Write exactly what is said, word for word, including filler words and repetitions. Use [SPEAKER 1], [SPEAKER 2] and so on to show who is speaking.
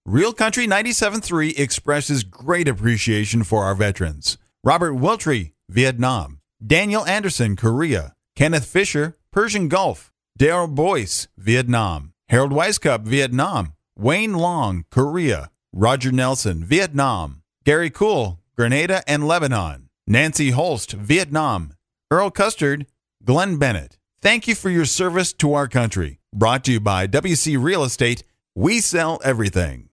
[SPEAKER 1] Real Country ninety-seven point three expresses great appreciation for our veterans. Robert Wiltry, Vietnam. Daniel Anderson, Korea. Kenneth Fisher, Persian Gulf. Daryl Boyce, Vietnam. Harold Weisskopf, Vietnam. Wayne Long, Korea. Roger Nelson, Vietnam. Gary Kuhl, Grenada and Lebanon. Nancy Holst, Vietnam. Earl Custard, Glenn Bennett. Thank you for your service to our country. Brought to you by W C Real Estate. We sell everything.